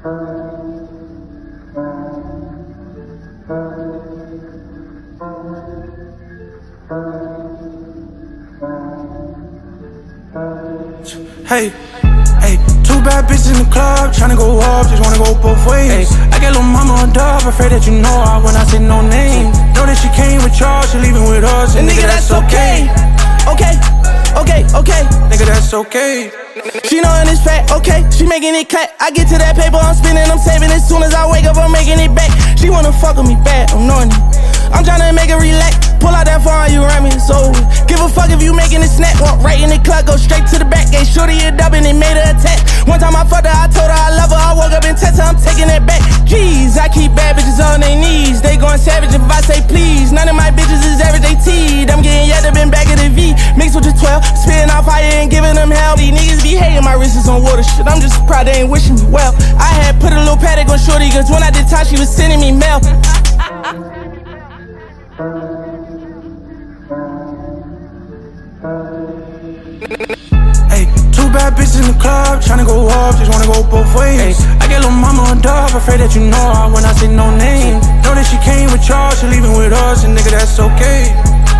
Hey, hey, two bad bitches in the club, tryna go up, just wanna go both ways. Ay, I get lil' mama a dub, afraid that you know her when I say no name. Know that she came with y'all, she leaving with us, and nigga, that's okay. Okay, Nigga, that's okay. she knowin' it's fat, okay, she making it clap. I get to that paper, I'm spinning, I'm saving. As soon as I wake up, I'm making it back. She wanna fuck with me bad, I'm knowing it. I'm tryna make her relax. Pull out that phone, you run me, so give a fuck if you making it snap. Walk right in the club, go straight to the back. Gave shorty a dub and it made her attack. One time I fucked her, I told her I love her. I woke up and text her, I'm taking it back. Jeez, I keep bad bitches on their knees. They going savage if I say please. None of my bitches is average, they teed. I'm getting yet up in back of the V. Mixed with the 12, spitting off fire and giving them hell. These niggas be hating, my wrist is on water shit. I'm just proud they ain't wishing me well. I had put a little paddock on shorty, cause when I did time, she was sending me mail. Hey, two bad bitches in the club, tryna go up, just wanna go both ways. Ay, I get lil' mama a dub, afraid that you know her when I say no name. Know that she came with y'all, she leaving with us, and nigga, that's okay.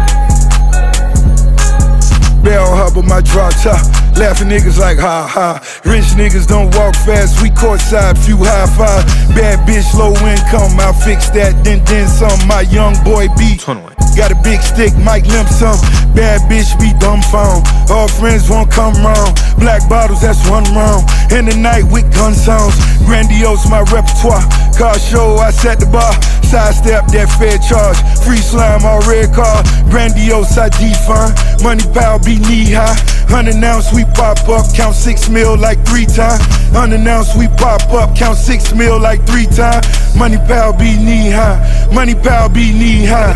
Bell hub with my drop top, laughing niggas like ha ha. Rich niggas don't walk fast, we courtside, few high five. Bad bitch, low income, I'll fix that, then some. My young boy beat, got a big stick, might limp some. Bad bitch be dumbfound, all friends won't come round. Black bottles, that's one round. In the night with gun sounds, grandiose my repertoire. Car show, I set the bar, sidestep that fair charge. Free slime, all red car, grandiose I define. Money pile be knee high. Unannounced we pop up, count 6 mil like 3 times. Unannounced we pop up, count 6 mil like 3 times. Money pal be knee high, money pal be knee high.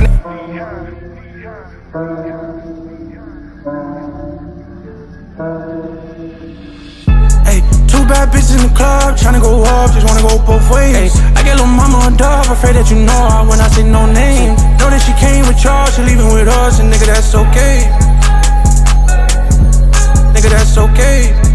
Hey, two bad bitches in the club, tryna go up, just wanna go both ways. Ay, I get lil' mama a dub, afraid that you know her when I say no name. Know that she came with y'all, she leaving with us, and nigga, that's okay. Nigga, that's okay.